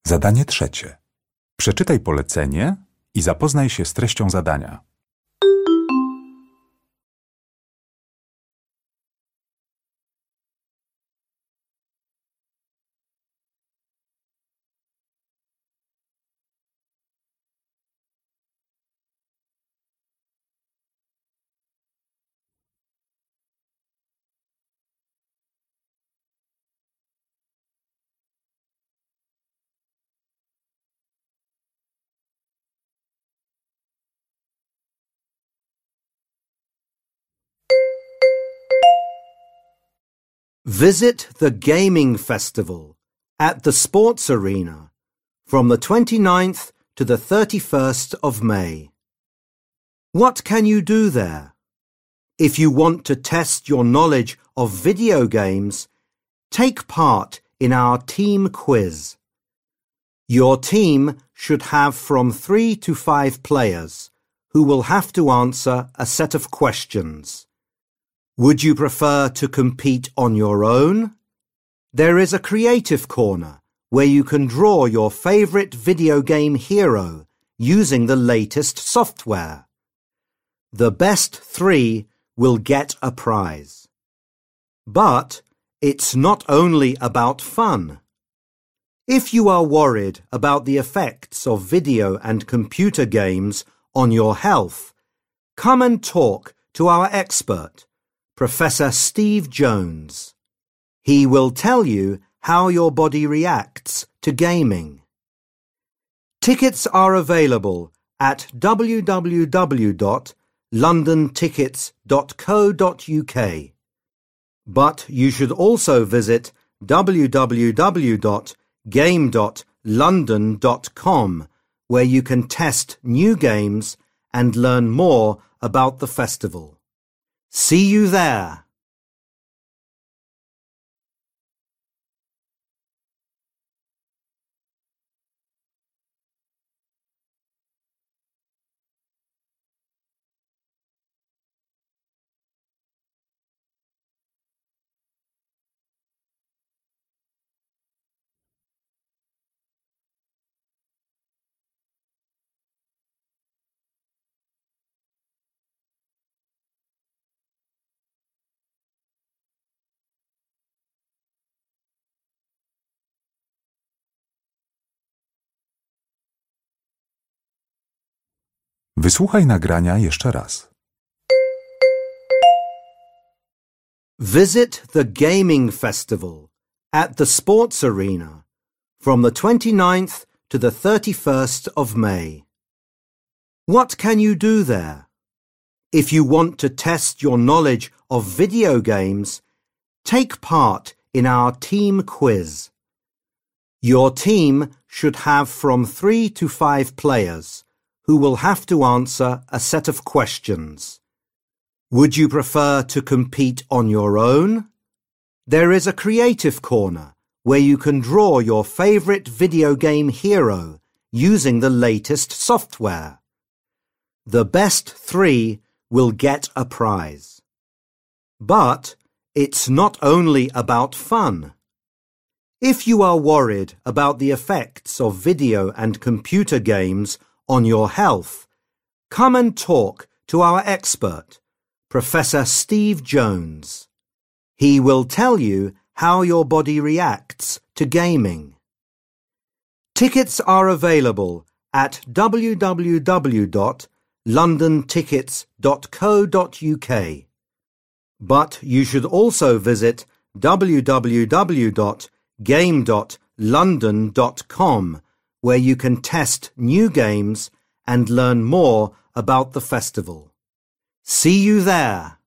Zadanie trzecie. Przeczytaj polecenie i zapoznaj się z treścią zadania. Visit the gaming festival at the sports arena from the 29th to the 31st of May. What can you do there? If you want to test your knowledge of video games, take part in our team quiz. Your team should have from 3 to 5 players who will have to answer a set of questions. Would you prefer to compete on your own? There is a creative corner where you can draw your favorite video game hero using the latest software. The best 3 will get a prize. But it's not only about fun. If you are worried about the effects of video and computer games on your health, come and talk to our expert, Professor Steve Jones. He will tell you how your body reacts to gaming. Tickets are available at www.londontickets.co.uk. But you should also visit www.game.london.com, where you can test new games and learn more about the festival. See you there! Wysłuchaj nagrania jeszcze raz. Visit the gaming festival at the sports arena from the 29th to the 31st of May. What can you do there? If you want to test your knowledge of video games, take part in our team quiz. Your team should have from 3 to 5 players who will have to answer a set of questions. Would you prefer to compete on your own? There is a creative corner where you can draw your favorite video game hero using the latest software. The best 3 will get a prize. But it's not only about fun. If you are worried about the effects of video and computer games on your health, come and talk to our expert, Professor Steve Jones. He will tell you how your body reacts to gaming. Tickets are available at www.londontickets.co.uk. But you should also visit www.game.london.com, where you can test new games and learn more about the festival. See you there!